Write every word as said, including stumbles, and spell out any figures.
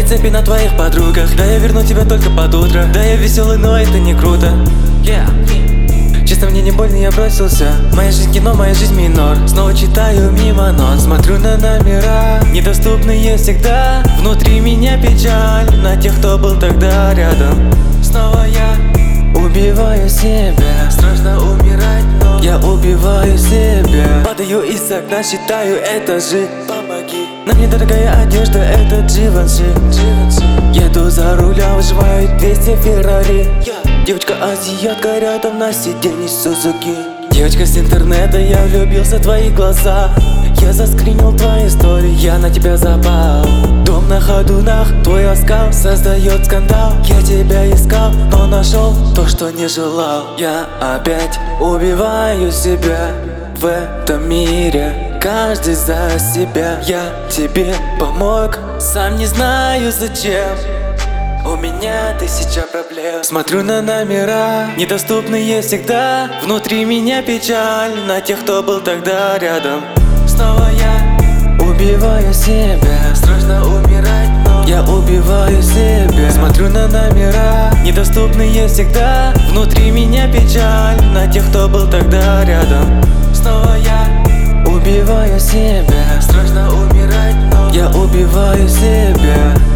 цепи на твоих подругах. Да я верну тебя только под утро. Да я веселый, но это не круто. Yeah. Честно, мне не больно, я бросился. Моя жизнь кино, моя жизнь минор. Снова читаю мимо нот, смотрю на номера, недоступные всегда. Внутри меня печаль на тех, кто был тогда рядом. Снова я убиваю себя. Страшно умирать, но я убиваю себя. Падаю из окна, считаю этажи. Помоги. На мне дорогая одежда, это Givenchy. Еду за рулем, выжимаю двести Феррари. Девочка-азиатка рядом на сиденье Сузуки. Девочка с интернета, я влюбился в твои глаза. Я заскринил твои истории, я на тебя запал. Дом на ходунах, твой оскал создает скандал. Я тебя искал, но нашел то, что не желал. Я опять убиваю себя в этом мире. Каждый за себя. Я тебе помог, сам не знаю зачем. У меня тысяча проблем. Смотрю на номера, недоступные всегда. Внутри меня печаль на тех, кто был тогда рядом. Снова я убиваю себя. Страшно умирать, но я убиваю себя. Смотрю на номера, недоступные всегда. Внутри меня печаль на тех, кто был тогда рядом. Снова я убиваю себя. Страшно умирать, но я убиваю себя.